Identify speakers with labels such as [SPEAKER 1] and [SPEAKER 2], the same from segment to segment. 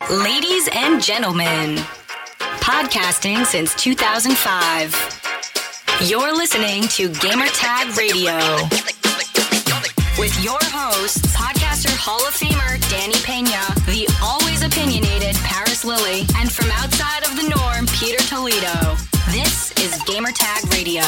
[SPEAKER 1] Ladies and gentlemen, podcasting since 2005. You're listening to Gamertag Radio. With your hosts, podcaster Hall of Famer Danny Pena, the always opinionated Paris Lilly, and from outside of the norm, Peter Toledo. This is Gamertag Radio.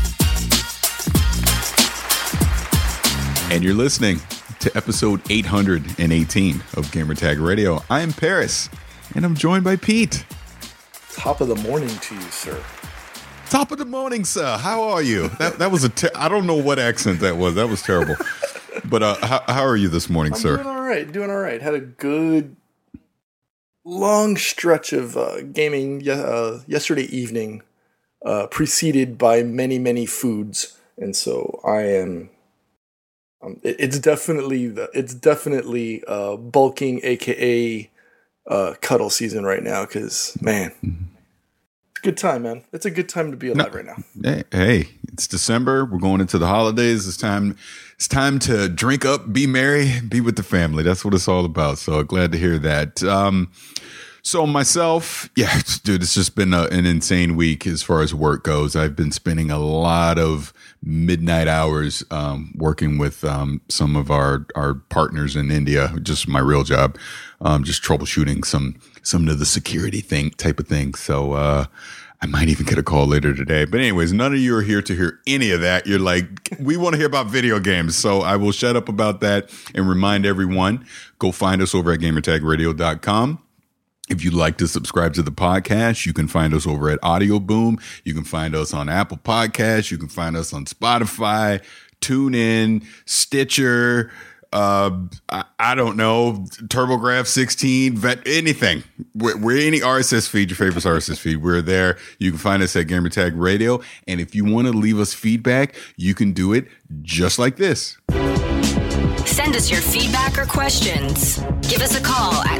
[SPEAKER 2] And you're listening to episode 818 of Gamertag Radio. I'm Paris, and I'm joined by Pete.
[SPEAKER 3] Top of the morning to you, sir.
[SPEAKER 2] Top of the morning, sir. How are you? That was I don't know what accent that was. That was terrible. But how are you this morning, sir?
[SPEAKER 3] Doing all right. Had a good long stretch of gaming yesterday evening, preceded by many foods, and so I am. It's definitely bulking, aka cuddle season right now. Because man, it's a good time, man. It's a good time to be alive right now.
[SPEAKER 2] Hey, it's December. We're going into the holidays. It's time to drink up, be merry, be with the family. That's what it's all about. So glad to hear that. So myself, yeah, dude, it's just been an insane week as far as work goes. I've been spending a lot of midnight hours working with some of our partners in India, just my real job, just troubleshooting some of the security type of thing. So I might even get a call later today. But anyways, none of you are here to hear any of that. You're like, we want to hear about video games. So I will shut up about that and remind everyone, go find us over at gamertagradio.com. If you'd like to subscribe to the podcast, you can find us over at Audio Boom. You can find us on Apple Podcasts. You can find us on Spotify, TuneIn, Stitcher, I don't know, TurboGrafx 16, anything. We're any RSS feed, your favorite RSS feed. We're there. You can find us at Gamertag Radio. And if you want to leave us feedback, you can do it just like this.
[SPEAKER 1] Send us your feedback or questions. Give us a call at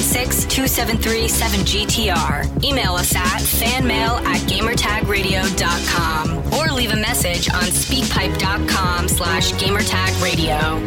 [SPEAKER 1] 786-273-7GTR. Email us at fanmail@gamertagradio.com or leave a message on speakpipe.com/gamertagradio.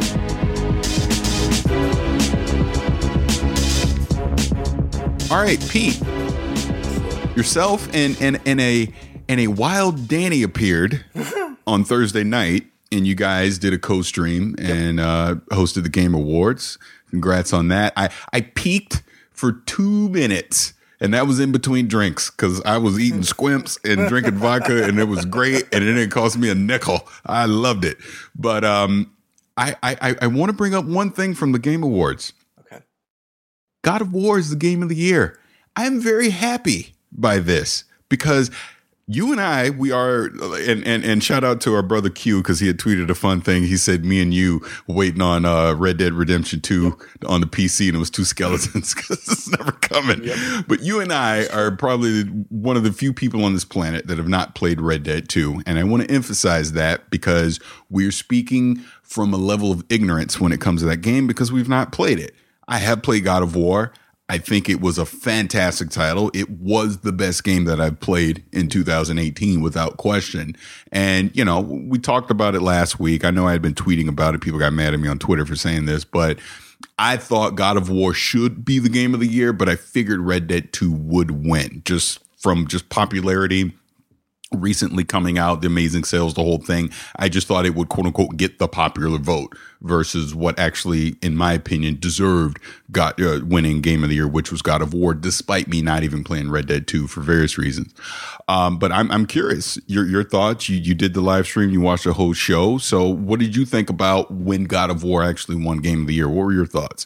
[SPEAKER 2] All right, Pete, yourself and a wild Danny appeared on Thursday night. And you guys did a co-stream and hosted the Game Awards. Congrats on that. I peaked for 2 minutes, and that was in between drinks because I was eating squimps and drinking vodka, and it was great, and it didn't cost me a nickel. I loved it. But I want to bring up one thing from the Game Awards.
[SPEAKER 3] Okay.
[SPEAKER 2] God of War is the game of the year. I am very happy by this because you and I, we are, and shout out to our brother Q because he had tweeted a fun thing. He said, me and you waiting on Red Dead Redemption 2 on the PC, and it was 2 skeletons because it's never coming. Yep. But you and I are probably one of the few people on this planet that have not played Red Dead 2. And I want to emphasize that because we're speaking from a level of ignorance when it comes to that game because we've not played it. I have played God of War. I think it was a fantastic title. It was the best game that I've played in 2018 without question. And, you know, we talked about it last week. I know I had been tweeting about it. People got mad at me on Twitter for saying this, but I thought God of War should be the game of the year, but I figured Red Dead 2 would win just from popularity. Recently coming out, the amazing sales, the whole thing. I just thought it would, quote unquote, get the popular vote versus what actually, in my opinion, deserved winning Game of the Year, which was God of War, despite me not even playing Red Dead 2 for various reasons. But I'm curious, your thoughts. You did the live stream, you watched the whole show. So what did you think about when God of War actually won Game of the Year? What were your thoughts?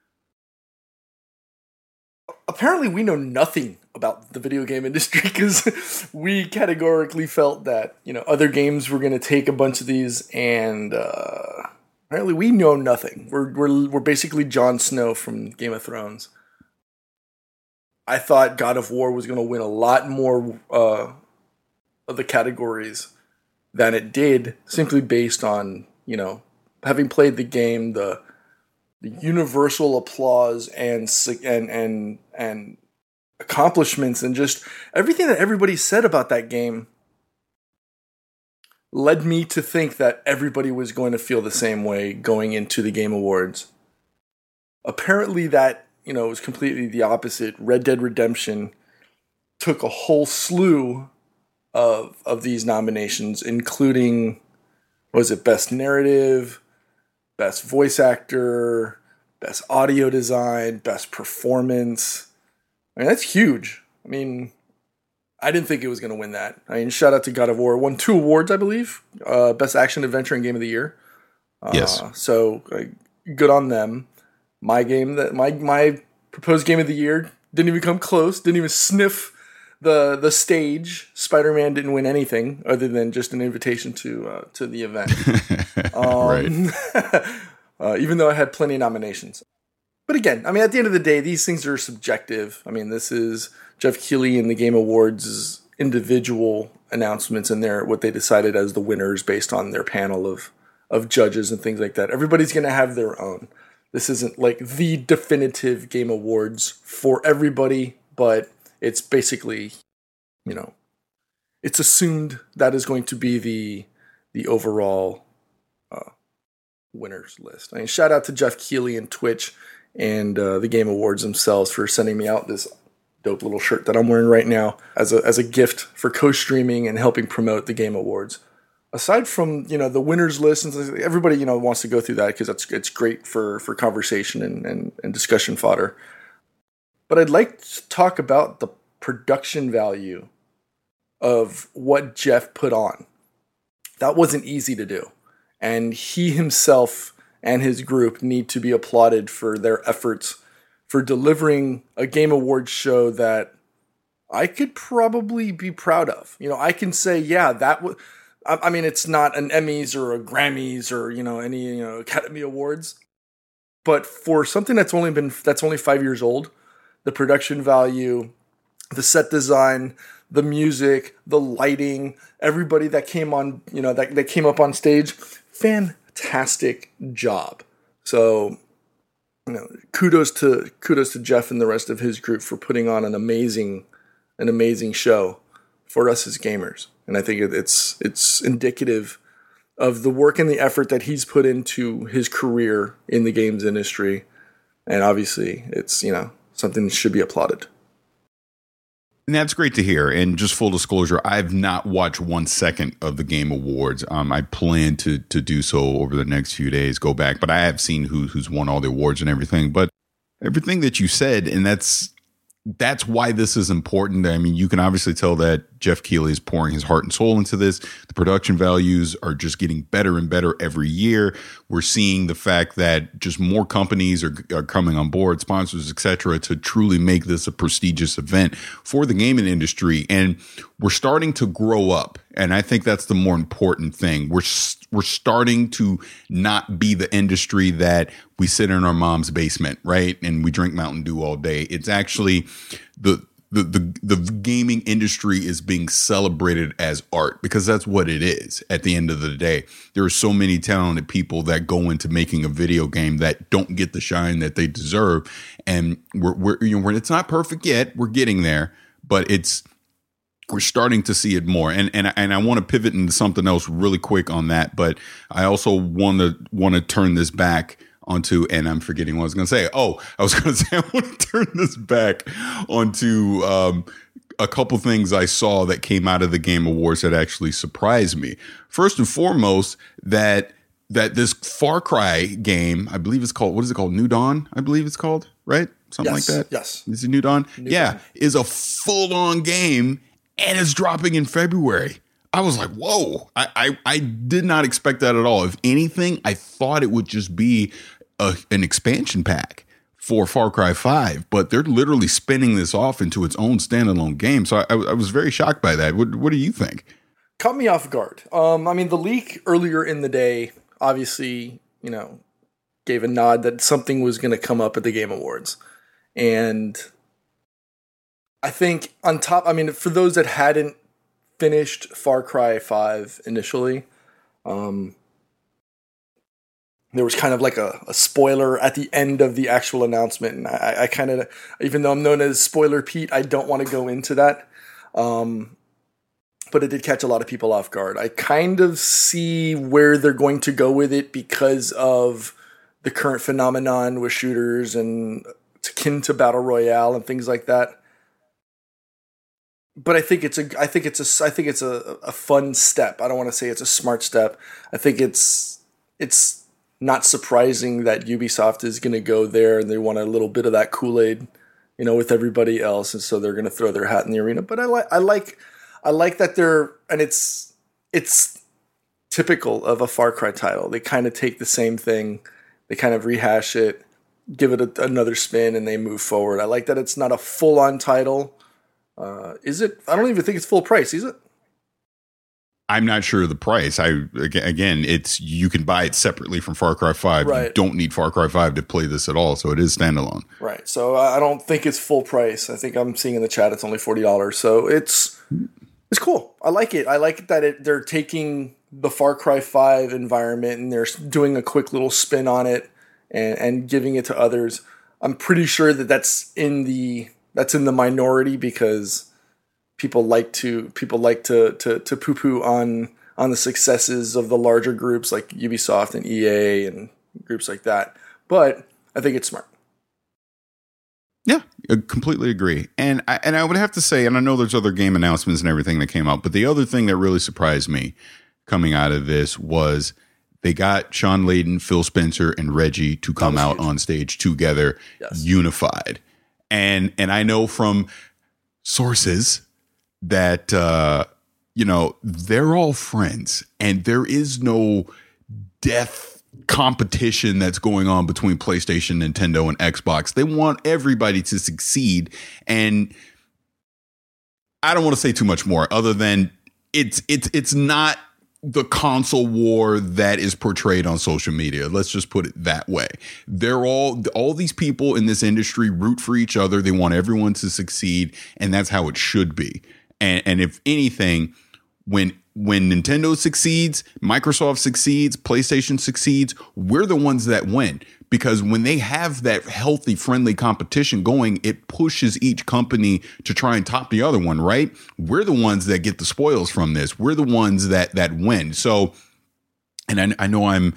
[SPEAKER 3] Apparently, we know nothing about the video game industry because we categorically felt that, you know, other games were going to take a bunch of these, and apparently we know nothing. We're basically Jon Snow from Game of Thrones. I thought God of War was going to win a lot more of the categories than it did, simply based on, you know, having played the game, the universal applause and accomplishments and just everything that everybody said about that game led me to think that everybody was going to feel the same way going into the Game Awards. Apparently that it was completely the opposite. Red Dead Redemption took a whole slew of these nominations, including, was it Best Narrative, Best Voice Actor, Best Audio Design, Best Performance. I mean, that's huge. I mean, I didn't think it was going to win that. I mean, shout out to God of War. Won 2 awards, I believe. Best Action Adventure and Game of the Year.
[SPEAKER 2] Yes.
[SPEAKER 3] So good on them. My proposed Game of the Year didn't even come close. Didn't even sniff the stage. Spider-Man didn't win anything other than just an invitation to the event.
[SPEAKER 2] Right.
[SPEAKER 3] Even though I had plenty of nominations. But again, I mean, at the end of the day, these things are subjective. I mean, this is Jeff Keighley and the Game Awards' individual announcements and what they decided as the winners based on their panel of judges and things like that. Everybody's going to have their own. This isn't like the definitive Game Awards for everybody, but it's basically, it's assumed that is going to be the overall winners list. I mean, shout out to Jeff Keighley and Twitch and the Game Awards themselves for sending me out this dope little shirt that I'm wearing right now as a gift for co-streaming and helping promote the Game Awards. Aside from, the winners list, and everybody, wants to go through that because it's great for conversation and discussion fodder. But I'd like to talk about the production value of what Jeff put on. That wasn't easy to do. And he himself and his group need to be applauded for their efforts for delivering a Game Awards show that I could probably be proud of. I can say, yeah, that was... I mean, it's not an Emmys or a Grammys or, any, Academy Awards. But for something that's only 5 years old, the production value, the set design, the music, the lighting, everybody that came on, that came up on stage, fantastic job. So, kudos to Jeff and the rest of his group for putting on an amazing show for us as gamers. And I think it's indicative of the work and the effort that he's put into his career in the games industry. And obviously, it's, something that should be applauded.
[SPEAKER 2] And that's great to hear. And just full disclosure, I've not watched 1 second of the Game Awards. I plan to do so over the next few days, go back. But I have seen who's won all the awards and everything. But everything that you said, and that's why this is important. I mean, you can obviously tell that Jeff Keighley is pouring his heart and soul into this. The production values are just getting better and better every year. We're seeing the fact that just more companies are coming on board, sponsors, etc., to truly make this a prestigious event for the gaming industry. And we're starting to grow up. And I think that's the more important thing. We're starting to not be the industry that we sit in our mom's basement, right? And we drink Mountain Dew all day. It's actually the gaming industry is being celebrated as art, because that's what it is at the end of the day. There are so many talented people that go into making a video game that don't get the shine that they deserve. And we're it's not perfect yet. We're getting there, but we're starting to see it more. And I want to pivot into something else really quick on that, but I also want to turn this back onto, and I'm forgetting what I was going to say. Oh, I was going to say, I want to turn this back onto a couple things I saw that came out of the Game Awards that actually surprised me. First and foremost, that this Far Cry game, I believe it's called, what is it called? New Dawn, I believe it's called, right? Something like that.
[SPEAKER 3] Yes.
[SPEAKER 2] Is it New Dawn?
[SPEAKER 3] New Dawn.
[SPEAKER 2] Is a full-on game, and it's dropping in February. I was like, whoa, I did not expect that at all. If anything, I thought it would just be an expansion pack for Far Cry 5, but they're literally spinning this off into its own standalone game. So I was very shocked by that. What do you think?
[SPEAKER 3] Caught me off guard. I mean, the leak earlier in the day, obviously, gave a nod that something was going to come up at the Game Awards. And I think on top, I mean, for those that hadn't finished Far Cry 5 initially, there was kind of like a spoiler at the end of the actual announcement. And I kind of, even though I'm known as Spoiler Pete, I don't want to go into that. But it did catch a lot of people off guard. I kind of see where they're going to go with it because of the current phenomenon with shooters and akin to Battle Royale and things like that. But I think it's a fun step. I don't want to say it's a smart step. I think it's not surprising that Ubisoft is going to go there and they want a little bit of that Kool-Aid, with everybody else, and so they're going to throw their hat in the arena. But I like that it's typical of a Far Cry title. They kind of take the same thing, they kind of rehash it, give it another spin, and they move forward. I like that it's not a full-on title. Is it? I don't even think it's full price, is it?
[SPEAKER 2] I'm not sure of the price. Again, you can buy it separately from Far Cry 5. Right. You don't need Far Cry 5 to play this at all, so it is standalone.
[SPEAKER 3] Right. So I don't think it's full price. I think I'm seeing in the chat it's only $40. So it's cool. I like it. I like that they're taking the Far Cry 5 environment and they're doing a quick little spin on it and giving it to others. I'm pretty sure that's in the minority because people like to poo-poo on the successes of the larger groups like Ubisoft and EA and groups like that. But I think it's smart.
[SPEAKER 2] Yeah, I completely agree. And I would have to say, and I know there's other game announcements and everything that came out, but the other thing that really surprised me coming out of this was they got Sean Layden, Phil Spencer, and Reggie to come out on stage together, unified. And I know from sources that, they're all friends and there is no death competition that's going on between PlayStation, Nintendo, and Xbox. They want everybody to succeed. And I don't want to say too much more other than it's not the console war that is portrayed on social media. Let's just put it that way. They're all these people in this industry root for each other. They want everyone to succeed, and that's how it should be. And if anything, when Nintendo succeeds, Microsoft succeeds, PlayStation succeeds, we're the ones that win. Because when they have that healthy, friendly competition going, it pushes each company to try and top the other one, right? We're the ones that get the spoils from this. We're the ones that win. So, and I know I'm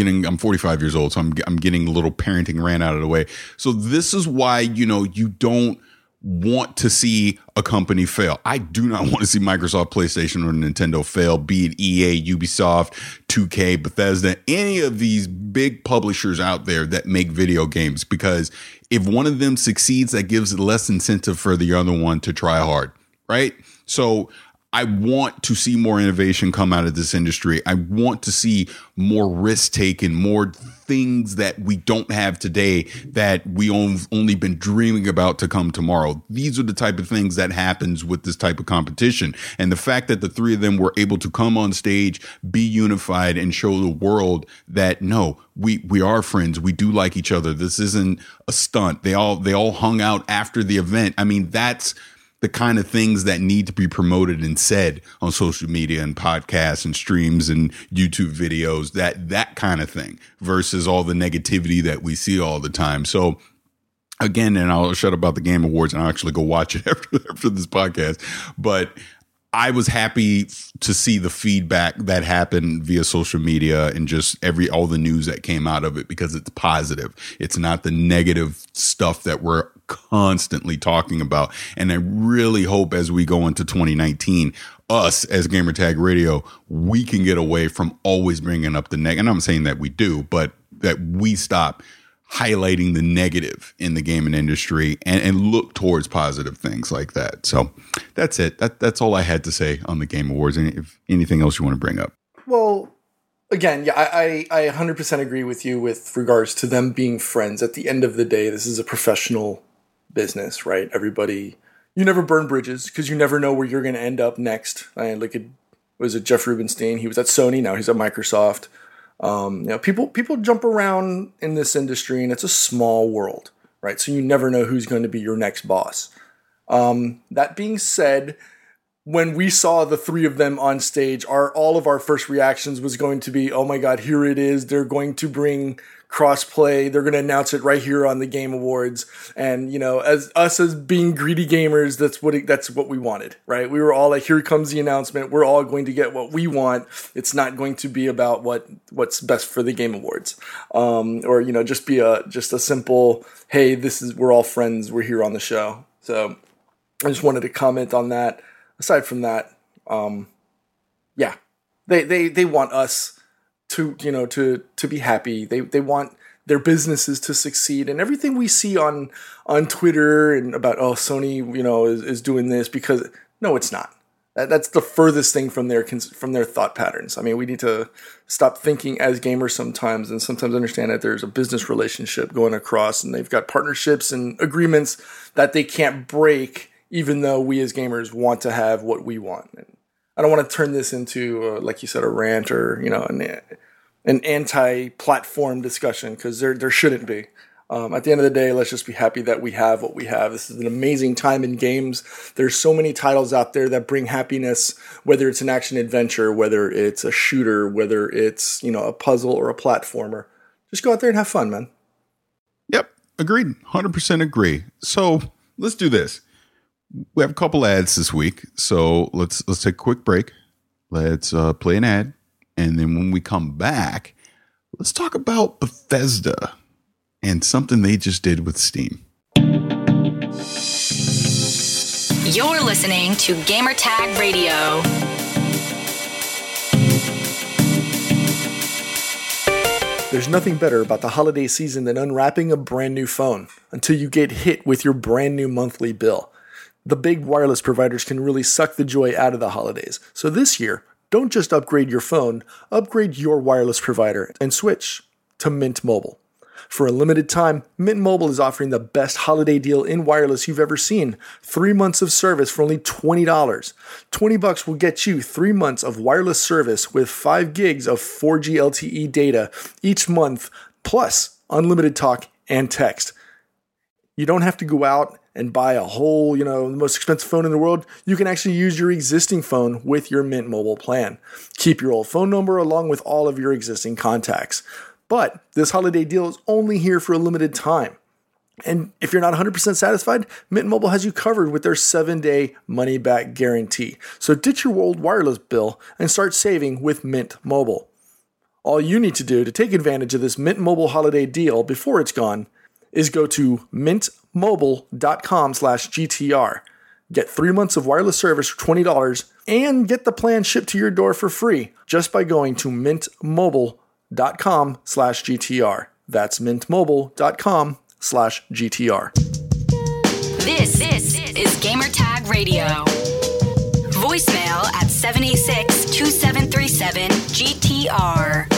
[SPEAKER 2] 45 years old, so I'm getting a little parenting rant out of the way. So this is why, you don't want to see a company fail. I do not want to see Microsoft, PlayStation, or Nintendo fail, be it EA, Ubisoft, 2K, Bethesda, any of these big publishers out there that make video games, because if one of them succeeds, that gives less incentive for the other one to try hard, right? So I want to see more innovation come out of this industry. I want to see more risk taken, more things that we don't have today that we only been dreaming about to come tomorrow. These are the type of things that happens with this type of competition. And the fact that the three of them were able to come on stage, be unified, and show the world that, no, we are friends. We do like each other. This isn't a stunt. They all hung out after the event. I mean, that's the kind of things that need to be promoted and said on social media and podcasts and streams and YouTube videos, that kind of thing, versus all the negativity that we see all the time. So again, and I'll shut up about the Game Awards and I'll actually go watch it after this podcast. But I was happy to see the feedback that happened via social media and just all the news that came out of it, because it's positive. It's not the negative stuff that we're constantly talking about. And I really hope as we go into 2019, us as Gamertag Radio, we can get away from always bringing up the negative. And I'm saying that we do, but that we stop highlighting the negative in the gaming industry and look towards positive things like that. So that's it. That's all I had to say on the Game Awards. And if anything else you want to bring up.
[SPEAKER 3] Well, again, yeah, I 100% agree with you with regards to them being friends. At the end of the day, this is a professional business, right? Everybody, you never burn bridges because you never know where you're going to end up next. Was it Jeff Rubenstein? He was at Sony. Now he's at Microsoft. People jump around in this industry, and it's a small world, right? So you never know who's going to be your next boss. That being said, when we saw the three of them on stage, all of our first reactions was going to be, oh my God, here it is. They're going to bring crossplay. They're going to announce it right here on the Game Awards. And, you know, as being greedy gamers, that's what we wanted, right? We were all like, here comes the announcement. We're all going to get what we want. It's not going to be about what's best for the Game Awards. Or, you know, just a simple, hey, we're all friends. We're here on the show. So I just wanted to comment on that. Aside from that, yeah, they want us to be happy. They want their businesses to succeed, and everything we see on Twitter and about, oh, Sony, you know, is doing this because no, it's not. That's the furthest thing from their thought patterns. I mean, we need to stop thinking as gamers sometimes, and sometimes understand that there's a business relationship going across, and they've got partnerships and agreements that they can't break, even though we as gamers want to have what we want. And I don't want to turn this into, like you said, a rant or, you know, an anti-platform discussion, because there shouldn't be. At the end of the day, let's just be happy that we have what we have. This is an amazing time in games. There's so many titles out there that bring happiness, whether it's an action adventure, whether it's a shooter, whether it's, you know, a puzzle or a platformer. Just go out there and have fun, man.
[SPEAKER 2] Yep, agreed. 100% agree. So let's do this. We have a couple ads this week, so let's take a quick break. Let's play an ad, and then when we come back, let's talk about Bethesda and something they just did with Steam.
[SPEAKER 1] You're listening to Gamertag Radio.
[SPEAKER 3] There's nothing better about the holiday season than unwrapping a brand new phone until you get hit with your brand new monthly bill. The big wireless providers can really suck the joy out of the holidays. So this year, don't just upgrade your phone, upgrade your wireless provider and switch to Mint Mobile. For a limited time, Mint Mobile is offering the best holiday deal in wireless you've ever seen. 3 months of service for only $20. $20 will get you 3 months of wireless service with 5 gigs of 4G LTE data each month, plus unlimited talk and text. You don't have to go out and buy a whole, the most expensive phone in the world. You can actually use your existing phone with your Mint Mobile plan. Keep your old phone number along with all of your existing contacts. But this holiday deal is only here for a limited time. And if you're not 100% satisfied, Mint Mobile has you covered with their 7-day money-back guarantee. So ditch your old wireless bill and start saving with Mint Mobile. All you need to do to take advantage of this Mint Mobile holiday deal before it's gone is go to mintmobile.com/GTR. Get 3 months of wireless service for $20 and get the plan shipped to your door for free just by going to mintmobile.com/GTR. That's mintmobile.com/GTR.
[SPEAKER 1] This is Gamertag Radio. Voicemail at 786-2737-GTR.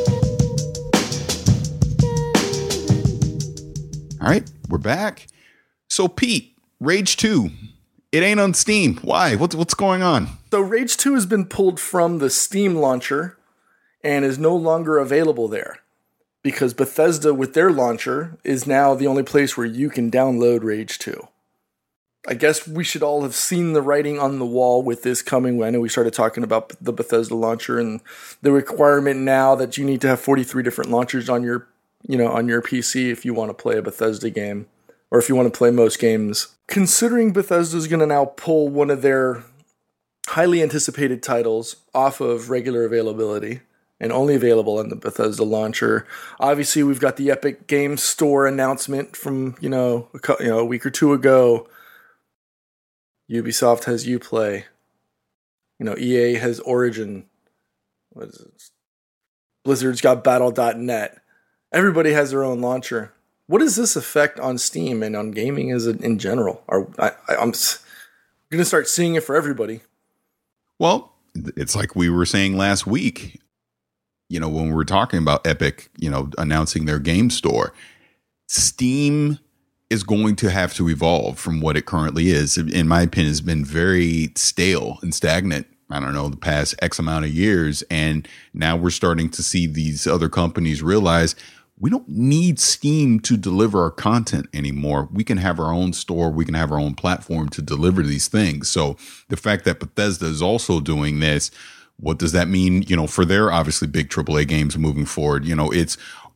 [SPEAKER 2] All right, we're back. So Pete, Rage 2, it ain't on Steam. Why? What's going on?
[SPEAKER 3] So Rage 2 has been pulled from the Steam launcher and is no longer available there because Bethesda with their launcher is now the only place where you can download Rage 2. I guess we should all have seen the writing on the wall with this coming. I know we started talking about the Bethesda launcher and the requirement now that you need to have 43 different launchers on your PC if you want to play a Bethesda game, or if you want to play most games. Considering Bethesda's going to now pull one of their highly anticipated titles off of regular availability and only available on the Bethesda launcher, obviously we've got the Epic Games Store announcement from a week or two ago. Ubisoft has Uplay. EA has Origin. What is it? Blizzard's got Battle.net. Everybody has their own launcher. What does this affect on Steam and on gaming in general? I'm going to start seeing it for everybody.
[SPEAKER 2] Well, it's like we were saying last week, when we were talking about Epic, announcing their game store. Steam is going to have to evolve from what it currently is. In my opinion, it's been very stale and stagnant. I don't know, the past X amount of years. And now we're starting to see these other companies realize we don't need Steam to deliver our content anymore. We can have our own store. We can have our own platform to deliver these things. So the fact that Bethesda is also doing this, what does that mean, for their obviously big AAA games moving forward? It's,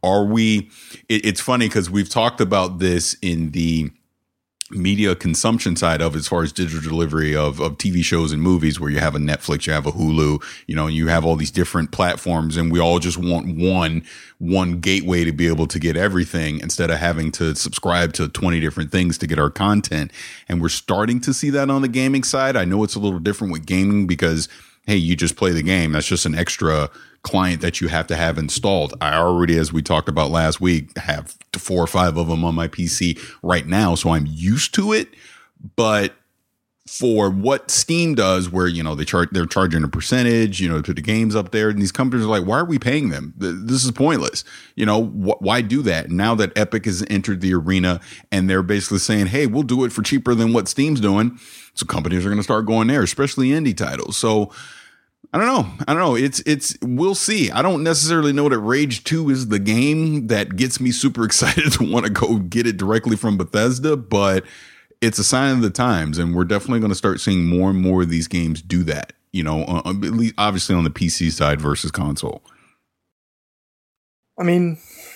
[SPEAKER 2] Are we? It's funny because we've talked about this in the media consumption side of, as far as digital delivery of TV shows and movies, where you have a Netflix, you have a Hulu, you have all these different platforms, and we all just want one gateway to be able to get everything instead of having to subscribe to 20 different things to get our content. And we're starting to see that on the gaming side. I know it's a little different with gaming because, hey, you just play the game. That's just an extra client that you have to have installed. I already, as we talked about last week, have 4 or 5 of them on my PC right now, so I'm used to it. But for what Steam does, where they're charging a percentage, to put the games up there, and these companies are like, why are we paying them? This is pointless. Why do that? Now that Epic has entered the arena and they're basically saying, hey, we'll do it for cheaper than what Steam's doing, so companies are going to start going there, especially indie titles. So I don't know. It's we'll see. I don't necessarily know that Rage 2 is the game that gets me super excited to want to go get it directly from Bethesda, but it's a sign of the times, and we're definitely going to start seeing more and more of these games do that, at least obviously on the PC side versus console.
[SPEAKER 3] I mean,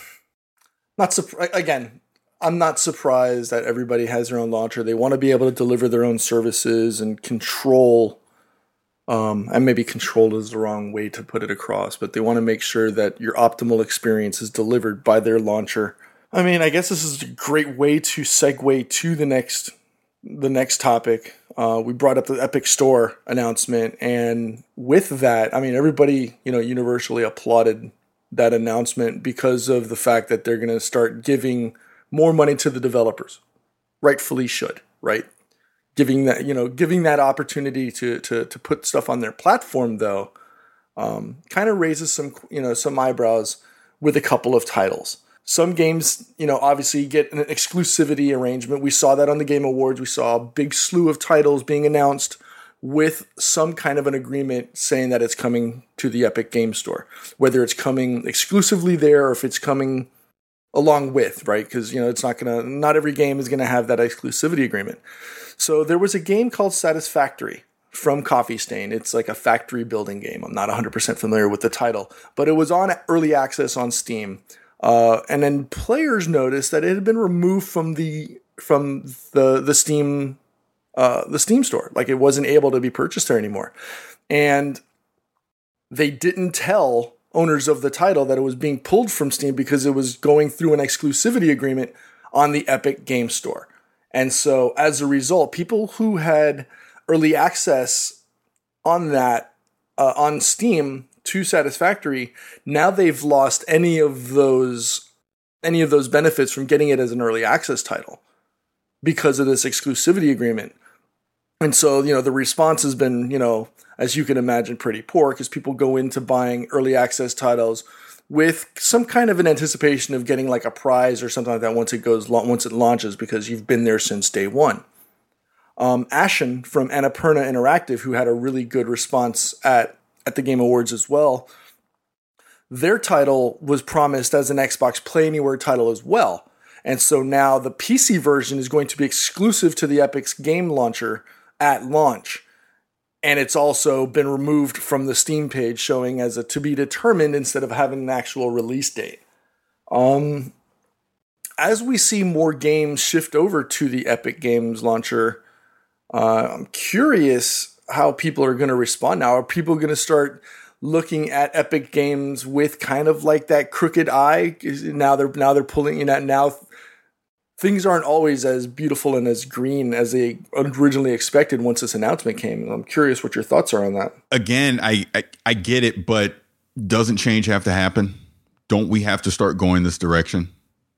[SPEAKER 3] I'm not surprised that everybody has their own launcher. They want to be able to deliver their own services and control. And maybe control is the wrong way to put it across, but they want to make sure that your optimal experience is delivered by their launcher. I mean, I guess this is a great way to segue to the next topic. We brought up the Epic Store announcement, and with that, I mean, everybody, universally applauded that announcement because of the fact that they're going to start giving more money to the developers. Rightfully should, right? Giving that opportunity to put stuff on their platform, though, kind of raises some eyebrows with a couple of titles. Some games, obviously get an exclusivity arrangement. We saw that on the Game Awards. We saw a big slew of titles being announced with some kind of an agreement saying that it's coming to the Epic Game Store, whether it's coming exclusively there or if it's coming along with, right? Because, not every game is going to have that exclusivity agreement. So there was a game called Satisfactory from Coffee Stain. It's like a factory building game. I'm not 100% familiar with the title, but it was on early access on Steam. And then players noticed that it had been removed from the Steam store. Like, it wasn't able to be purchased there anymore. And they didn't tell owners of the title that it was being pulled from Steam because it was going through an exclusivity agreement on the Epic Game Store. And so as a result, people who had early access on that, on Steam to Satisfactory, now they've lost any of those benefits from getting it as an early access title because of this exclusivity agreement. And so, the response has been, as you can imagine, pretty poor, because people go into buying early access titles with some kind of an anticipation of getting like a prize or something like that once it launches, because you've been there since day one. Ashen from Annapurna Interactive, who had a really good response at the Game Awards as well, their title was promised as an Xbox Play Anywhere title as well. And so now the PC version is going to be exclusive to the Epic's game launcher at launch. And it's also been removed from the Steam page, showing as a to be determined instead of having an actual release date. As we see more games shift over to the Epic Games launcher, I'm curious how people are going to respond now. Are people going to start looking at Epic Games with kind of like that crooked eye? Now they're pulling now. Things aren't always as beautiful and as green as they originally expected once this announcement came. I'm curious what your thoughts are on that.
[SPEAKER 2] Again, I get it, but doesn't change have to happen? Don't we have to start going this direction?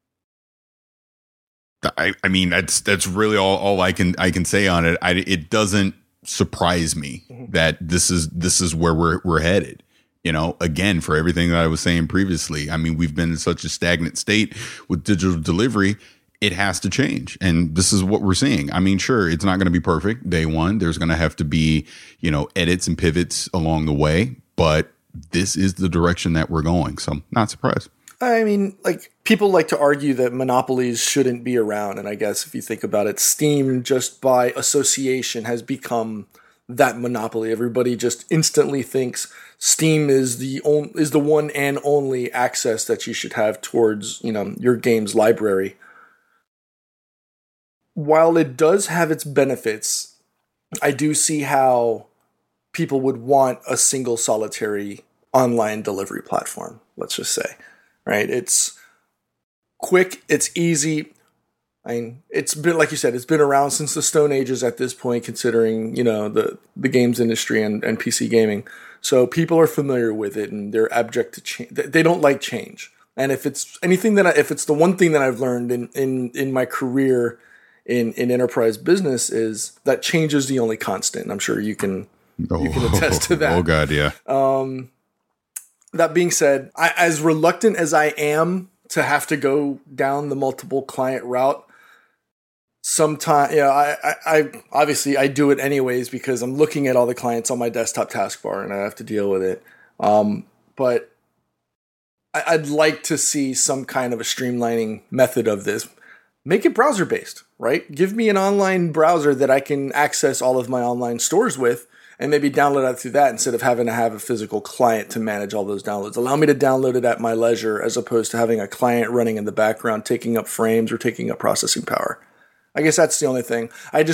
[SPEAKER 2] I mean, that's really all I can say on it. It doesn't surprise me that this is where we're headed. Again, for everything that I was saying previously, I mean, we've been in such a stagnant state with digital delivery. It has to change. And this is what we're seeing. I mean, sure, it's not going to be perfect day one. There's going to have to be, edits and pivots along the way. But this is the direction that we're going. So not surprised.
[SPEAKER 3] I mean, like, people like to argue that monopolies shouldn't be around. And I guess if you think about it, Steam, just by association, has become that monopoly. Everybody just instantly thinks Steam is the one and only access that you should have towards, your game's library. While it does have its benefits, I do see how people would want a single solitary online delivery platform, let's just say, right? It's quick, it's easy. I mean, it's been, like you said, it's been around since the Stone Ages at this point, considering, the games industry and PC gaming. So people are familiar with it and they're abject to change. They don't like change. And if it's the one thing that I've learned in my career in enterprise business, is that change is the only constant. And I'm sure you can attest to that.
[SPEAKER 2] Oh God, yeah.
[SPEAKER 3] That being said, as reluctant as I am to have to go down the multiple client route, sometimes, I obviously I do it anyways because I'm looking at all the clients on my desktop taskbar and I have to deal with it. But I'd like to see some kind of a streamlining method of this. Make it browser based, right? Give me an online browser that I can access all of my online stores with, and maybe download that through that instead of having to have a physical client to manage all those downloads. Allow me to download it at my leisure as opposed to having a client running in the background, taking up frames or taking up processing power. I guess that's the only thing.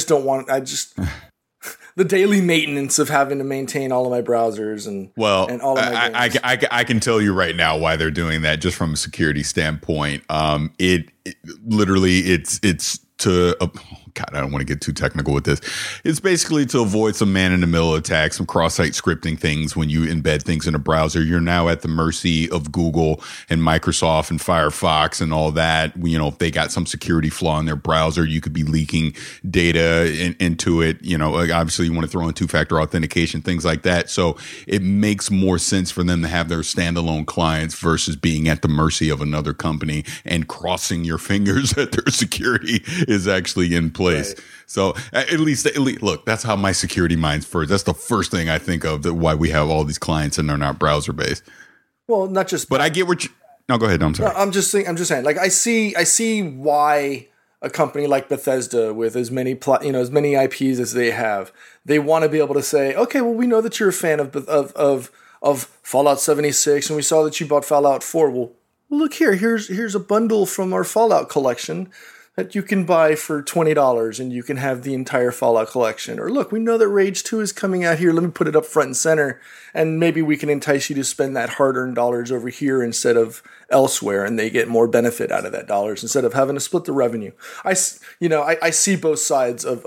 [SPEAKER 3] The daily maintenance of having to maintain all of my browsers and all of my games.
[SPEAKER 2] I can tell you right now why they're doing that, just from a security standpoint. It literally it's to God, I don't want to get too technical with this. It's basically to avoid some man-in-the-middle attacks, some cross-site scripting things. When you embed things in a browser, you're now at the mercy of Google and Microsoft and Firefox and all that. If they got some security flaw in their browser, you could be leaking data into it. Obviously you want to throw in two-factor authentication, things like that. So it makes more sense for them to have their standalone clients versus being at the mercy of another company and crossing your fingers that their security is actually in place. Right. So at least look, that's how my security mind's first. That's the first thing I think of, that why we have all these clients and they're not browser based.
[SPEAKER 3] Well, not just,
[SPEAKER 2] but I get what you, no, go ahead. I'm sorry.
[SPEAKER 3] No, I'm just saying, like, I see why a company like Bethesda with as many IPs as they have, they want to be able to say, okay, well, we know that you're a fan of Fallout 76 and we saw that you bought Fallout 4. Well, look here's a bundle from our Fallout collection that you can buy for $20 and you can have the entire Fallout collection. Or look, we know that Rage 2 is coming out here. Let me put it up front and center. And maybe we can entice you to spend that hard-earned dollars over here instead of elsewhere. And they get more benefit out of that dollars instead of having to split the revenue. I see both sides of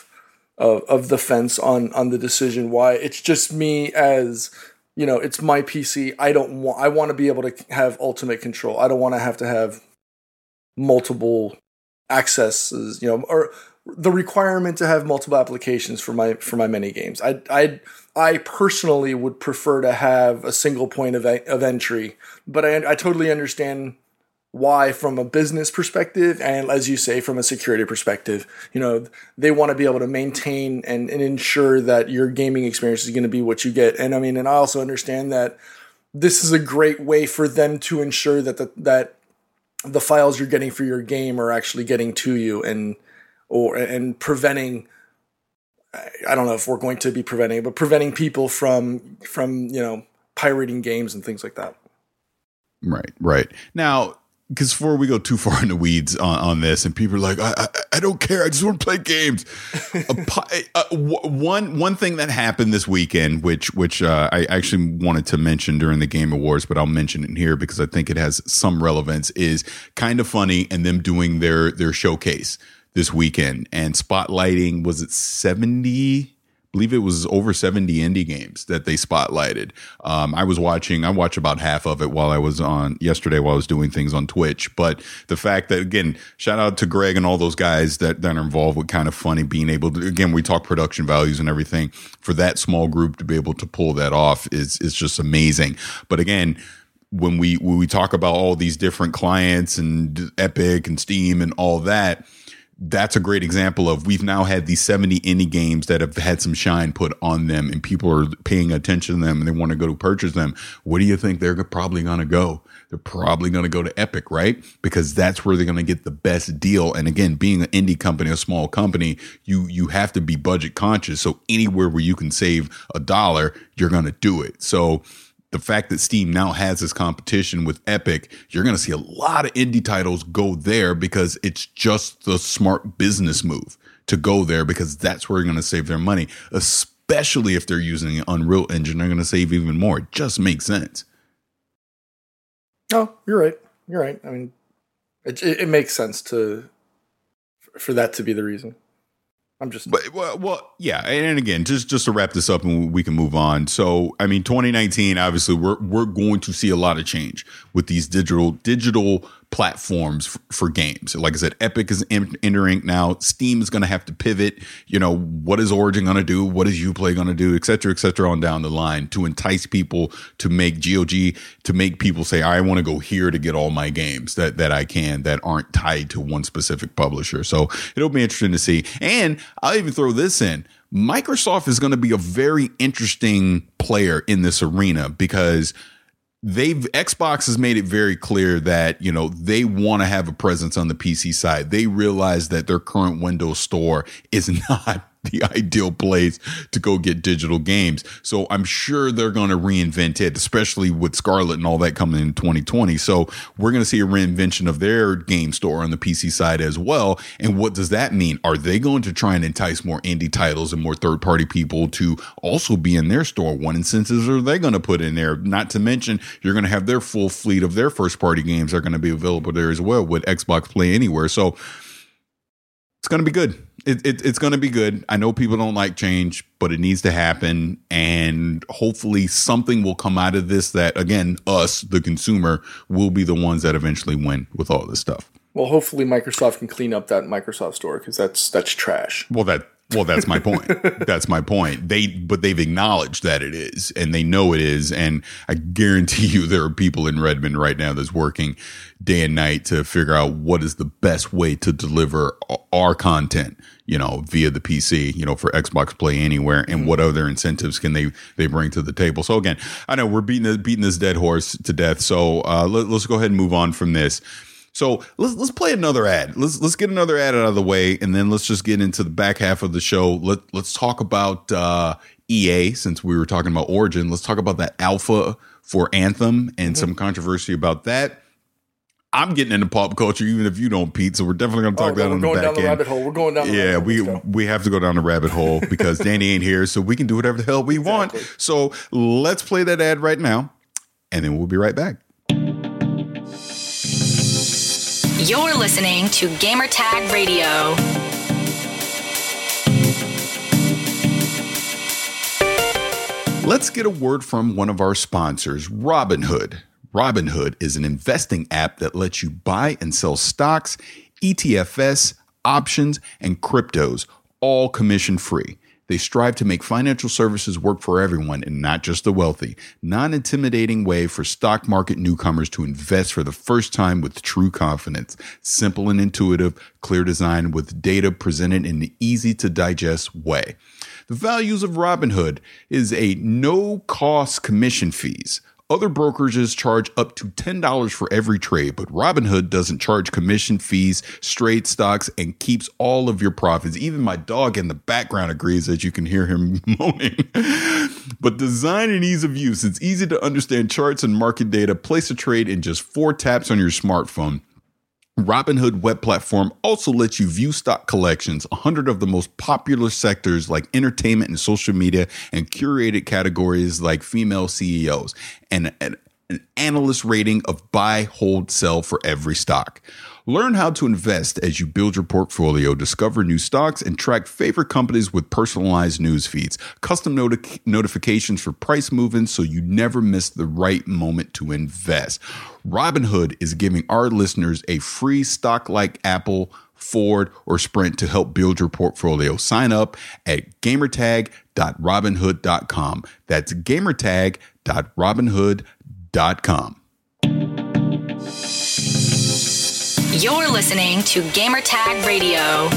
[SPEAKER 3] the fence on the decision. Why it's just me as, it's my PC. I want to be able to have ultimate control. I don't want to have multiple accesses, or the requirement to have multiple applications for my mini games. I personally would prefer to have a single point of entry, but I totally understand why, from a business perspective and, as you say, from a security perspective, they want to be able to maintain and ensure that your gaming experience is going to be what you get. And I also understand that this is a great way for them to ensure that the files you're getting for your game are actually getting to you and preventing, I don't know if we're going to be preventing people from pirating games and things like that.
[SPEAKER 2] Right. Now, because before we go too far in the weeds on this, and people are like, I don't care, I just want to play games. One thing that happened this weekend, which I actually wanted to mention during the Game Awards, but I'll mention it here because I think it has some relevance, is Kind of Funny and them doing their showcase this weekend and spotlighting, was it 70? I believe it was over 70 indie games that they spotlighted. I watched about half of it while I was yesterday while I was doing things on Twitch. But the fact that, again, shout out to Greg and all those guys that are involved with Kind of Funny, being able to, again, we talk production values and everything, for that small group to be able to pull that off is just amazing. But again, when we talk about all these different clients and Epic and Steam and all that, that's a great example of we've now had these 70 indie games that have had some shine put on them and people are paying attention to them and they want to go to purchase them. What do you think they're probably going to go? They're probably going to go to Epic, right? Because that's where they're going to get the best deal. And again, being an indie company, a small company, you have to be budget conscious. So anywhere where you can save $1, you're going to do it. So the fact that Steam now has this competition with Epic, you're going to see a lot of indie titles go there because it's just the smart business move to go there because that's where you're going to save their money, especially if they're using an Unreal Engine. They're going to save even more. It just makes sense.
[SPEAKER 3] Oh, you're right. You're right. I mean, it makes sense for that to be the reason. I'm just,
[SPEAKER 2] well, yeah. And again, just to wrap this up and we can move on. So, I mean, 2019, obviously we're going to see a lot of change with these digital platforms for games. Like I said, Epic is entering now. Steam is going to have to pivot. You know, what is Origin going to do? What is Uplay going to do? Et cetera, on down the line to entice people to make GOG, to make people say, I want to go here to get all my games that I can that aren't tied to one specific publisher. So it'll be interesting to see. And I'll even throw this in. Microsoft is going to be a very interesting player in this arena because Xbox has made it very clear that, you know, they want to have a presence on the PC side. They realize that their current Windows Store is not the ideal place to go get digital games. So I'm sure they're going to reinvent it, especially with Scarlet and all that coming in 2020. So we're going to see a reinvention of their game store on the PC side as well. And what does that mean? Are they going to try and entice more indie titles and more third-party people to also be in their store? What incentives are they going to put in there? Not to mention, you're going to have their full fleet of their first-party games are going to be available there as well with Xbox Play Anywhere. So it's going to be good. It's going to be good. I know people don't like change, but it needs to happen. And hopefully something will come out of this that, again, us, the consumer, will be the ones that eventually win with all this stuff.
[SPEAKER 3] Well, hopefully Microsoft can clean up that Microsoft store because that's trash.
[SPEAKER 2] Well, that's my point. That's my point. But they've acknowledged that it is, and they know it is. And I guarantee you there are people in Redmond right now that's working day and night to figure out what is the best way to deliver our content, you know, via the PC, you know, for Xbox Play Anywhere, and what other incentives can they bring to the table. So again, I know we're beating this dead horse to death. So let's go ahead and move on from this. So let's play another ad. Let's get another ad out of the way, and then let's just get into the back half of the show. Let's talk about EA, since we were talking about Origin. Let's talk about that alpha for Anthem and some controversy about that. I'm getting into pop culture, even if you don't, Pete. So we're definitely going to talk that on the back end. We're going down the rabbit hole.
[SPEAKER 3] We're going down the rabbit hole.
[SPEAKER 2] We have to go down the rabbit hole because Danny ain't here, so we can do whatever the hell we want. So let's play that ad right now, and then we'll be right back.
[SPEAKER 1] You're listening to Gamertag Radio.
[SPEAKER 2] Let's get a word from one of our sponsors, Robinhood. Robinhood is an investing app that lets you buy and sell stocks, ETFs, options, and cryptos, all commission-free. They strive to make financial services work for everyone and not just the wealthy. Non-intimidating way for stock market newcomers to invest for the first time with true confidence. Simple and intuitive, clear design with data presented in an easy-to-digest way. The values of Robinhood is a no-cost commission fees. Other brokerages charge up to $10 for every trade, but Robinhood doesn't charge commission fees, straight stocks, and keeps all of your profits. Even my dog in the background agrees, as you can hear him moaning. But design and ease of use. It's easy to understand charts and market data. Place a trade in just 4 taps on your smartphone. Robinhood web platform also lets you view stock collections, 100 of the most popular sectors like entertainment and social media, and curated categories like female CEOs, and an analyst rating of buy, hold, sell for every stock. Learn how to invest as you build your portfolio, discover new stocks, and track favorite companies with personalized news feeds, custom notifications for price movements so you never miss the right moment to invest. Robinhood is giving our listeners a free stock like Apple, Ford, or Sprint to help build your portfolio. Sign up at gamertag.robinhood.com. That's gamertag.robinhood.com.
[SPEAKER 1] You're listening to Gamertag Radio.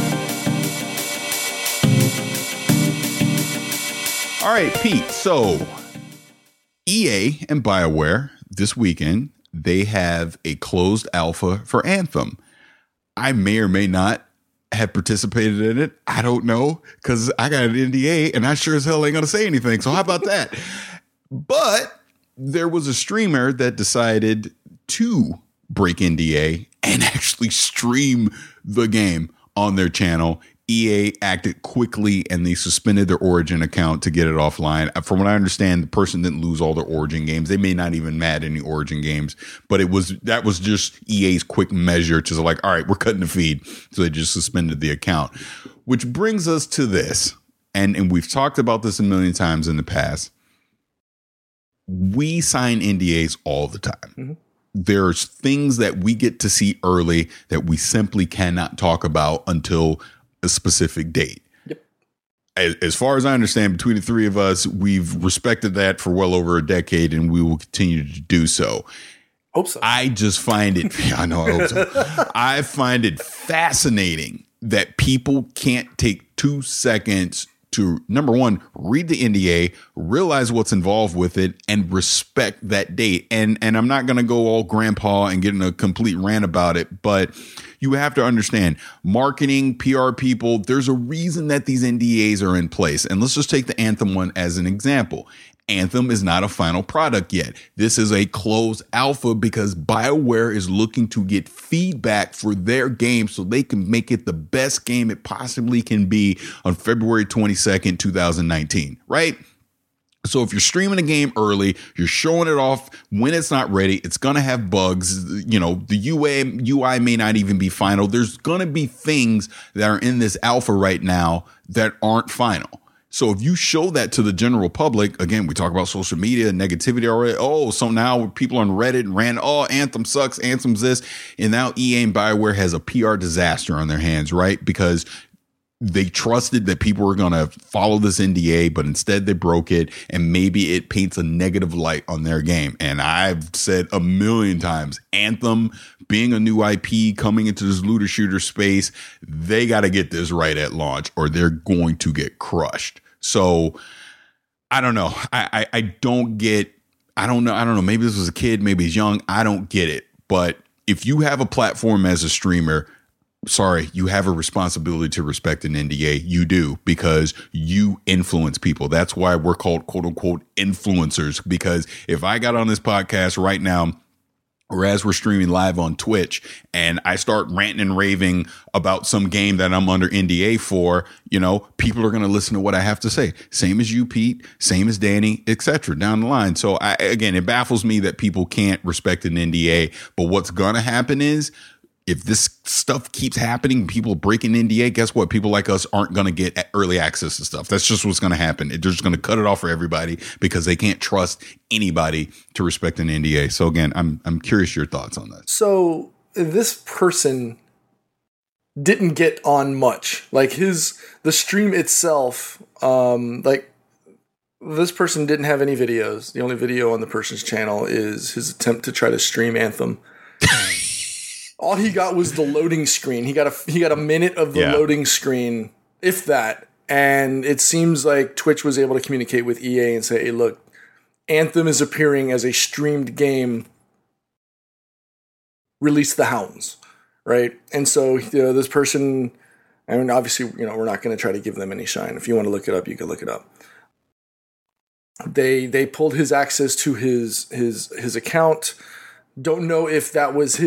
[SPEAKER 2] All right, Pete. So EA and BioWare this weekend, they have a closed alpha for Anthem. I may or may not have participated in it. I don't know, because I got an NDA and I sure as hell ain't going to say anything. So how about that? But there was a streamer that decided to break NDA and actually stream the game on their channel. EA acted quickly and they suspended their Origin account to get it offline. From what I understand, the person didn't lose all their Origin games. They may not even add any Origin games, but that was just EA's quick measure to like, all right, we're cutting the feed. So they just suspended the account, which brings us to this. And we've talked about this a million times in the past. We sign NDAs all the time. Mm-hmm. There's things that we get to see early that we simply cannot talk about until a specific date. Yep. As far as I understand, between the three of us, we've respected that for well over a decade, and we will continue to do so.
[SPEAKER 3] Hope so.
[SPEAKER 2] I just find it, I know, I hope so. I find it fascinating that people can't take 2 seconds to, number one, read the NDA, realize what's involved with it, and respect that date. And I'm not going to go all grandpa and get in a complete rant about it, but you have to understand, marketing, PR people, there's a reason that these NDAs are in place. And let's just take the Anthem one as an example. Anthem is not a final product yet. This is a closed alpha because BioWare is looking to get feedback for their game so they can make it the best game it possibly can be on February 22nd, 2019, right? So if you're streaming a game early, you're showing it off when it's not ready, it's going to have bugs. You know, the UI may not even be final. There's going to be things that are in this alpha right now that aren't final. So if you show that to the general public, again, we talk about social media, negativity already. Oh, so now people on Reddit and ran, oh, Anthem sucks, Anthem's this. And now EA and BioWare has a PR disaster on their hands, right? Because they trusted that people were going to follow this NDA, but instead they broke it, and maybe it paints a negative light on their game. And I've said a million times, Anthem being a new IP coming into this looter shooter space, they got to get this right at launch or they're going to get crushed. So I don't know. I don't get, I don't know. Maybe this was a kid, maybe he's young. I don't get it. But if you have a platform as a streamer, sorry, you have a responsibility to respect an NDA. You do, because you influence people. That's why we're called quote unquote influencers. Because if I got on this podcast right now, or as we're streaming live on Twitch, and I start ranting and raving about some game that I'm under NDA for, you know, people are going to listen to what I have to say. Same as you, Pete, same as Danny, etc. down the line. So again, it baffles me that people can't respect an NDA. But what's going to happen is, if this stuff keeps happening, people breaking NDA, guess what? People like us aren't going to get early access to stuff. That's just what's going to happen. They're just going to cut it off for everybody because they can't trust anybody to respect an NDA. So again, I'm curious your thoughts on that.
[SPEAKER 3] So this person didn't get on much. Like the stream itself, like this person didn't have any videos. The only video on the person's channel is his attempt to try to stream Anthem. All he got was the loading screen. He got a minute of the loading screen, if that. And it seems like Twitch was able to communicate with EA and say, hey, look, Anthem is appearing as a streamed game. Release the hounds, right? And so, you know, this person, I mean, obviously, you know, we're not going to try to give them any shine. If you want to look it up, you can look it up. They pulled his access to his account. Don't know if that was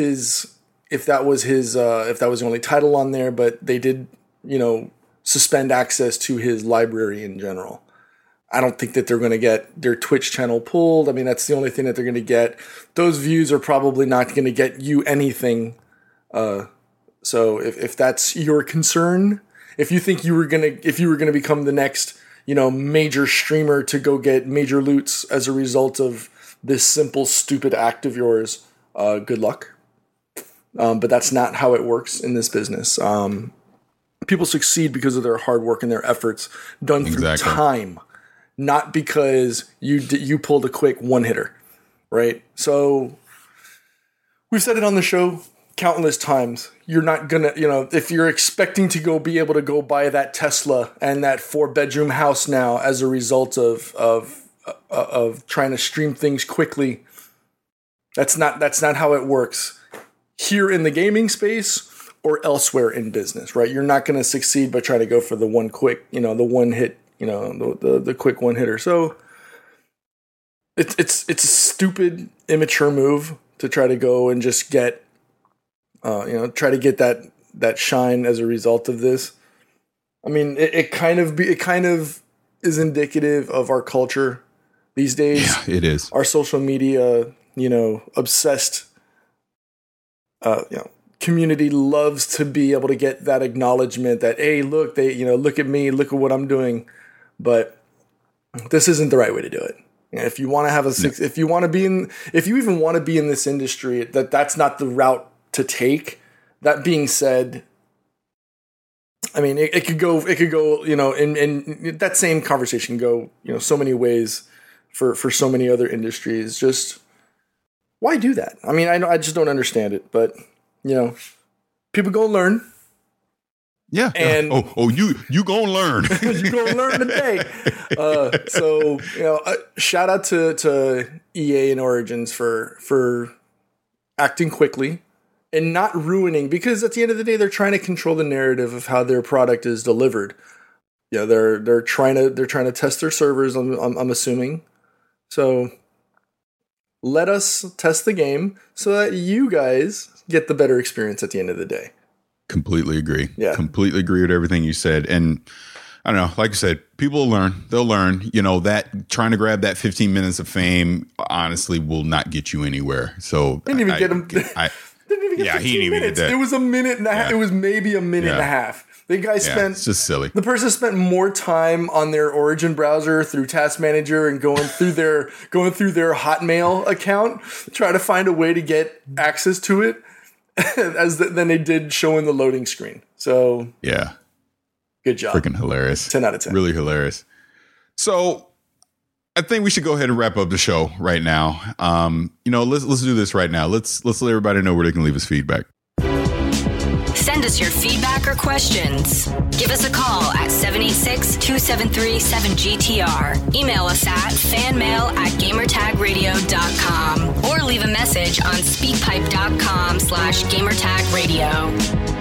[SPEAKER 3] the only title on there, but they did, you know, suspend access to his library in general. I don't think that they're going to get their Twitch channel pulled. I mean, that's the only thing that they're going to get. Those views are probably not going to get you anything. So if that's your concern, if you think you were going to become the next, you know, major streamer to go get major loots as a result of this simple, stupid act of yours, good luck. But that's not how it works in this business. People succeed because of their hard work and their efforts done through time, not because you pulled a quick one hitter, right? So we've said it on the show countless times. You're not gonna, if you're expecting to go be able to go buy that Tesla and that 4-bedroom house now as a result of trying to stream things quickly, that's not how it works here in the gaming space or elsewhere in business, right? You're not going to succeed by trying to go for the one quick, the one hit, the quick one hitter. So it's a stupid, immature move to try to go and just get, try to get that shine as a result of this. I mean, it kind of is indicative of our culture these days.
[SPEAKER 2] Yeah, it is.
[SPEAKER 3] Our social media, obsessed, community loves to be able to get that acknowledgement that, hey, look, look at me, look at what I'm doing. But this isn't the right way to do it. If you want to have if you even want to be in this industry, that's not the route to take. That being said, I mean, it could go, in that same conversation go, so many ways for so many other industries. Just why do that? I mean, I just don't understand it, but people go and learn.
[SPEAKER 2] Yeah.
[SPEAKER 3] And
[SPEAKER 2] you gonna learn.
[SPEAKER 3] You gonna learn today. So shout out to EA and Origins for acting quickly and not ruining, because at the end of the day, they're trying to control the narrative of how their product is delivered. Yeah, they're trying to test their servers. I'm assuming. So let us test the game so that you guys get the better experience at the end of the day.
[SPEAKER 2] Completely agree.
[SPEAKER 3] Yeah.
[SPEAKER 2] Completely agree with everything you said. And I don't know, like I said, people will learn. They'll learn. That trying to grab that 15 minutes of fame honestly will not get you anywhere. So
[SPEAKER 3] didn't even get him. Didn't even get 15
[SPEAKER 2] he didn't even get that.
[SPEAKER 3] It was a minute and a half.
[SPEAKER 2] Yeah.
[SPEAKER 3] It was maybe a minute and a half. The guy spent.
[SPEAKER 2] It's just silly.
[SPEAKER 3] The person spent more time on their Origin browser through Task Manager and going through their Hotmail account, trying to find a way to get access to it, than they did showing the loading screen. So
[SPEAKER 2] yeah,
[SPEAKER 3] good job.
[SPEAKER 2] Freaking hilarious.
[SPEAKER 3] 10 out of 10.
[SPEAKER 2] Really hilarious. So I think we should go ahead and wrap up the show right now. Let's do this right now. Let's let everybody know where they can leave us feedback.
[SPEAKER 1] Send us your feedback or questions. Give us a call at 786-273-7GTR. Email us at fanmail@gamertagradio.com or leave a message on speakpipe.com/gamertagradio.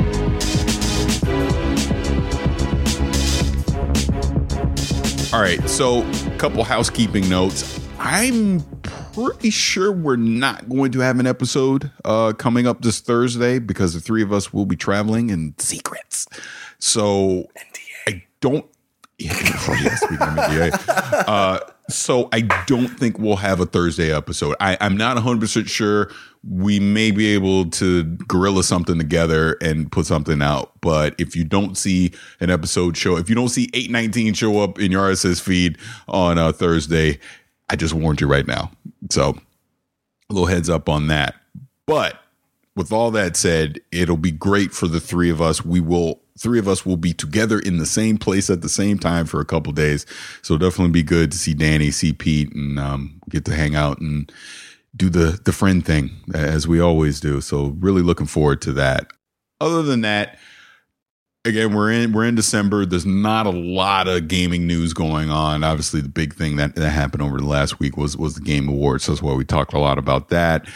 [SPEAKER 2] All right, so a couple housekeeping notes. I'm pretty sure we're not going to have an episode coming up this Thursday because the three of us will be traveling in secrets. So I don't. Yeah, yes, we can NDA. So I don't think we'll have a Thursday episode. I'm not 100% sure. We may be able to guerrilla something together and put something out. But if you don't see an episode if you don't see 819 show up in your RSS feed on Thursday, I just warned you right now. So a little heads up on that. But with all that said, it'll be great for the three of us. Three of us will be together in the same place at the same time for a couple days. So it'll definitely be good to see Danny, see Pete, and get to hang out and do the friend thing as we always do. So really looking forward to that. Other than that, again, we're in December. There's not a lot of gaming news going on. Obviously, the big thing that happened over the last week was the Game Awards. So that's why we talked a lot about that.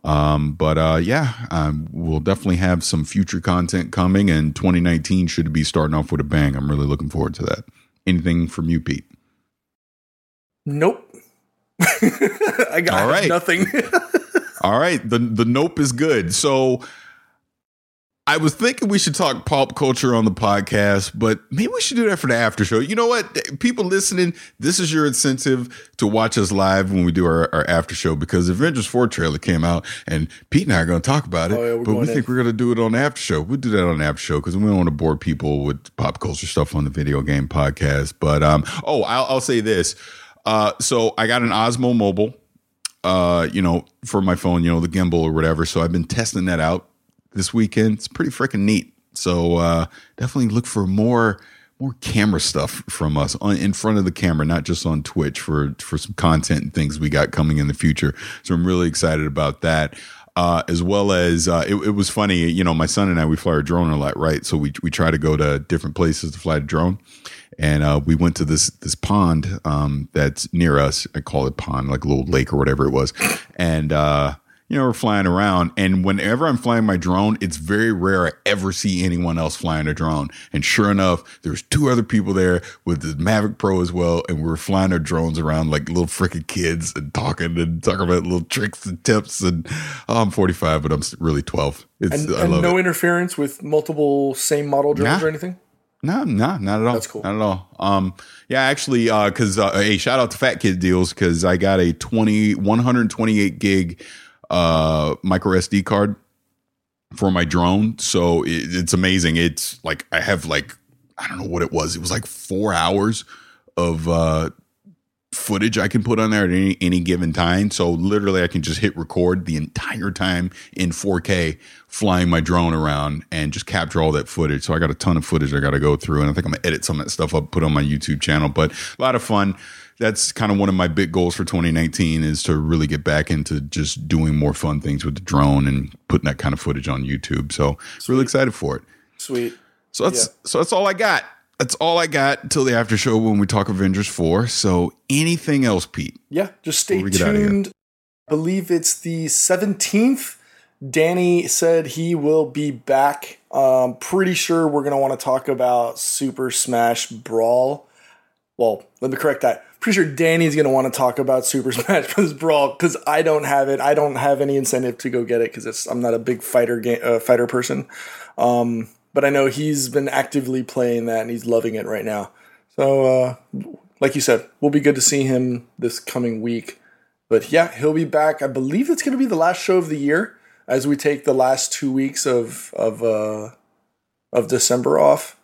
[SPEAKER 2] We'll definitely have some future content coming, and 2019 should be starting off with a bang. I'm really looking forward to that. Anything from you, Pete?
[SPEAKER 3] Nope. I got nothing.
[SPEAKER 2] All right. The nope is good. So I was thinking we should talk pop culture on the podcast, but maybe we should do that for the after show. You know what? People listening, this is your incentive to watch us live when we do our after show, because the Avengers 4 trailer came out and Pete and I are going to talk about it, but we think we're going to do it on the after show. We'll do that on the after show because we don't want to bore people with pop culture stuff on the video game podcast. But, I'll say this. So I got an Osmo Mobile, for my phone, the gimbal or whatever. So I've been testing that out this weekend. It's pretty freaking neat. So definitely look for more camera stuff from us in front of the camera, not just on Twitch for some content and things we got coming in the future. So I'm really excited about that. as well as it was funny. You know, my son and I, we fly our drone a lot, right? So we try to go to different places to fly the drone. And we went to this pond that's near us. I call it pond, like a little lake or whatever it was. And you know, we're flying around, and whenever I'm flying my drone, it's very rare I ever see anyone else flying a drone. And sure enough, there's 2 other people there with the Mavic Pro as well, and we were flying our drones around like little freaking kids and talking about little tricks and tips. And I'm 45, but I'm really 12.
[SPEAKER 3] And no interference with multiple same model drones or anything?
[SPEAKER 2] No, not at all.
[SPEAKER 3] That's cool.
[SPEAKER 2] Not at all. Yeah, actually, because hey, shout out to Fat Kid Deals, because I got a 128 gig micro SD card for my drone. So it's amazing. It's like I have like, I don't know what it was. It was like 4 hours of footage I can put on there at any given time. So literally I can just hit record the entire time in 4K flying my drone around and just capture all that footage. So I got a ton of footage I got to go through, and I think I'm gonna edit some of that stuff up, put on my YouTube channel. But a lot of fun. That's kind of one of my big goals for 2019 is to really get back into just doing more fun things with the drone and putting that kind of footage on YouTube. So really excited for it.
[SPEAKER 3] Sweet.
[SPEAKER 2] So that's all I got. That's all I got until the after show when we talk Avengers 4. So anything else, Pete?
[SPEAKER 3] Yeah, just stay tuned. I believe it's the 17th. Danny said he will be back. Pretty sure we're going to want to talk about Super Smash Brawl. Well, let me correct that. Pretty sure Danny's going to want to talk about Super Smash Bros. Brawl because I don't have it. I don't have any incentive to go get it because I'm not a big fighter person. But I know he's been actively playing that and he's loving it right now. So, like you said, we'll be good to see him this coming week. But yeah, he'll be back. I believe it's going to be the last show of the year as we take the last 2 weeks of December off.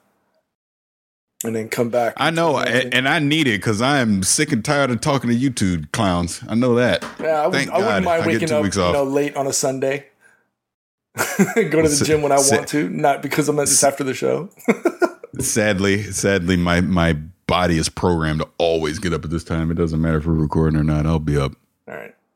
[SPEAKER 3] And then come back.
[SPEAKER 2] I know, and I need it because I am sick and tired of talking to YouTube clowns. I know that.
[SPEAKER 3] Yeah, I wouldn't mind waking up late on a Sunday. Go to the gym when I want to, not because I'm just after the show.
[SPEAKER 2] Sadly, my body is programmed to always get up at this time. It doesn't matter if we're recording or not. I'll be up.
[SPEAKER 3] All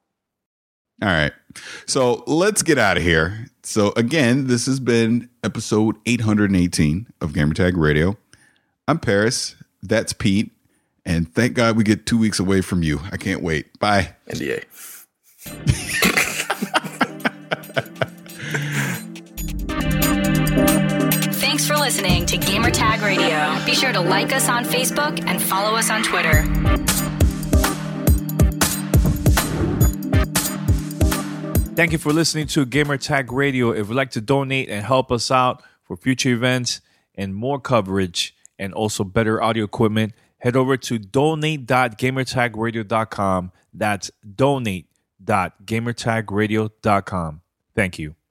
[SPEAKER 2] right. So let's get out of here. So again, this has been episode 818 of Gamertag Radio. I'm Paris. That's Pete. And thank God we get 2 weeks away from you. I can't wait. Bye.
[SPEAKER 3] NDA.
[SPEAKER 1] Thanks for listening to Gamertag Radio. Be sure to like us on Facebook and follow us on Twitter.
[SPEAKER 4] Thank you for listening to Gamertag Radio. If you'd like to donate and help us out for future events and more coverage and also better audio equipment, head over to donate.gamertagradio.com. That's donate.gamertagradio.com. Thank you.